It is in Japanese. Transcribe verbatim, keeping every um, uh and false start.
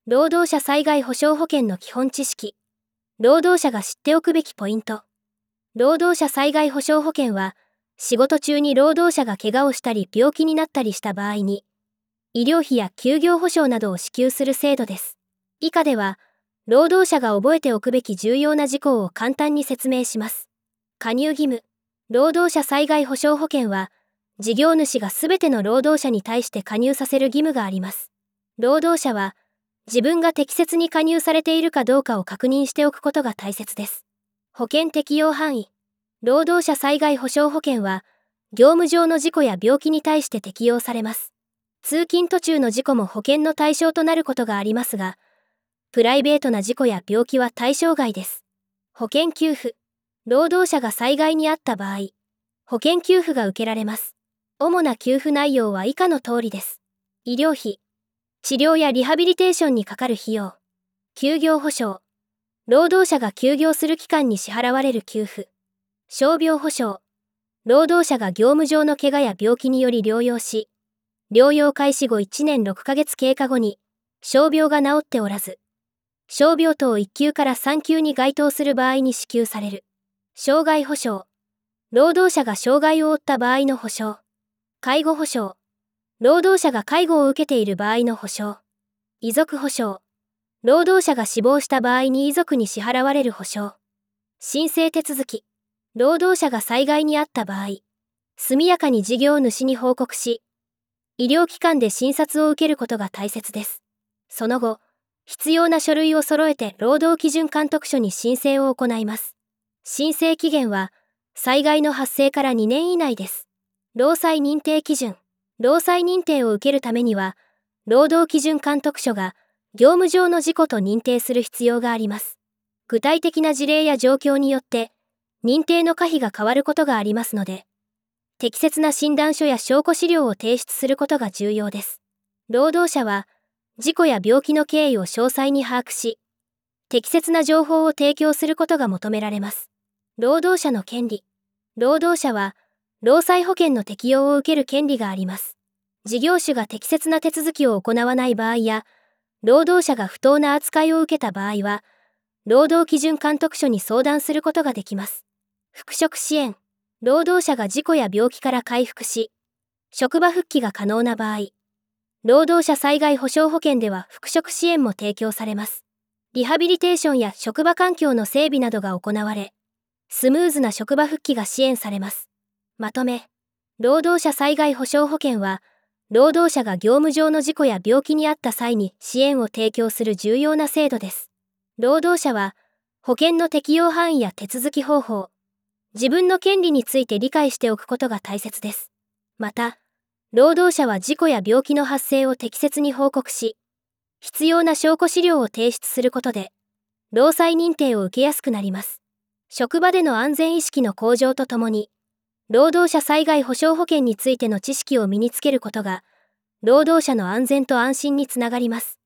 労働者災害保障保険の基本知識。労働者が知っておくべきポイント。労働者災害保障保険は、仕事中に労働者が怪我をしたり病気になったりした場合に、医療費や休業保障などを支給する制度です。以下では、労働者が覚えておくべき重要な事項を簡単に説明します。加入義務。労働者災害保障保険は、事業主がすべての労働者に対して加入させる義務があります。労働者は、自分が適切に加入されているかどうかを確認しておくことが大切です。保険適用範囲。労働者災害保障保険は、業務上の事故や病気に対して適用されます。通勤途中の事故も保険の対象となることがありますが、プライベートな事故や病気は対象外です。保険給付。労働者が災害に遭った場合、保険給付が受けられます。主な給付内容は以下の通りです。医療費。治療やリハビリテーションにかかる費用。休業保障。労働者が休業する期間に支払われる給付。傷病保障。労働者が業務上の怪我や病気により療養し、療養開始後いちねんろっかげつ経過後に、傷病が治っておらず、傷病等いっ級からさん級に該当する場合に支給される。障害保障。労働者が障害を負った場合の保障。介護保障。労働者が介護を受けている場合の保障。遺族保障。労働者が死亡した場合に遺族に支払われる保障。申請手続き。労働者が災害に遭った場合、速やかに事業主に報告し、医療機関で診察を受けることが大切です。その後、必要な書類を揃えて労働基準監督署に申請を行います。申請期限は、災害の発生からにねん以内です。労災認定基準。労災認定を受けるためには、労働基準監督署が業務上の事故と認定する必要があります。具体的な事例や状況によって、認定の可否が変わることがありますので、適切な診断書や証拠資料を提出することが重要です。労働者は、事故や病気の経緯を詳細に把握し、適切な情報を提供することが求められます。労働者の権利。労働者は、労災保険の適用を受ける権利があります。事業主が適切な手続きを行わない場合や、労働者が不当な扱いを受けた場合は、労働基準監督署に相談することができます。復職支援。労働者が事故や病気から回復し、職場復帰が可能な場合、労働者災害保障保険では復職支援も提供されます。リハビリテーションや職場環境の整備などが行われ、スムーズな職場復帰が支援されます。まとめ、労働者災害保障保険は、労働者が業務上の事故や病気に遭った際に支援を提供する重要な制度です。労働者は、保険の適用範囲や手続き方法、自分の権利について理解しておくことが大切です。また、労働者は事故や病気の発生を適切に報告し、必要な証拠資料を提出することで、労災認定を受けやすくなります。職場での安全意識の向上とともに、労働者災害保障保険についての知識を身につけることが、労働者の安全と安心につながります。